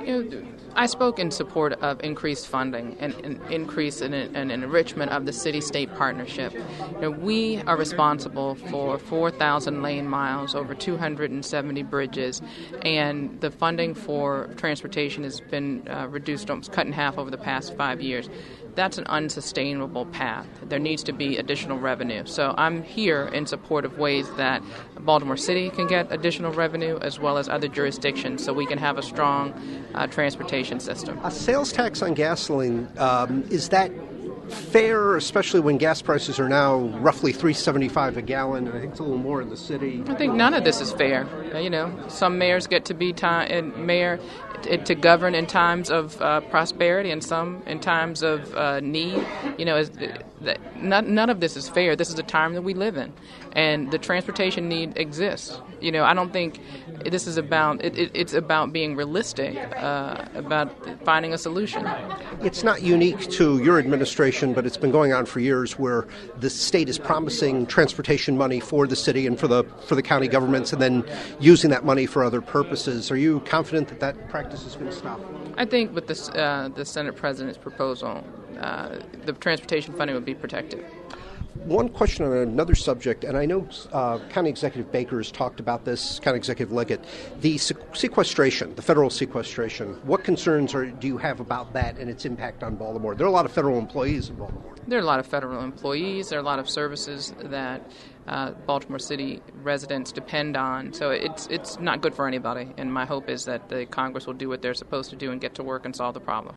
I spoke in support of increased funding and an increase in an enrichment of the city-state partnership. We are responsible for 4,000 lane miles, over 270 bridges, and the funding for transportation has been reduced, almost cut in half over the past 5 years. That's an unsustainable path. There needs to be additional revenue. So I'm here in support of ways that Baltimore City can get additional revenue as well as other jurisdictions so we can have a strong transportation system. A sales tax on gasoline, is that fair, especially when gas prices are now roughly $3.75 a gallon, and I think it's a little more in the city? I think none of this is fair. Some mayors get to be mayor to govern in times of prosperity and some in times of need. None of this is fair. This is the time that we live in, and the transportation need exists. I don't think this is about it's about being realistic, about finding a solution. It's not unique to your administration, but it's been going on for years, where the state is promising transportation money for the city and for the county governments, and then using that money for other purposes. Are you confident that that practice is going to stop? I think with the Senate President's proposal, the transportation funding would be protected. One question on another subject, and I know County Executive Baker has talked about this, County Executive Leggett, the sequestration, the federal sequestration. What concerns do you have about that and its impact on Baltimore? There are a lot of federal employees in Baltimore. There are a lot of federal employees. There are a lot of services that Baltimore City residents depend on. So it's not good for anybody. And my hope is that the Congress will do what they're supposed to do and get to work and solve the problem.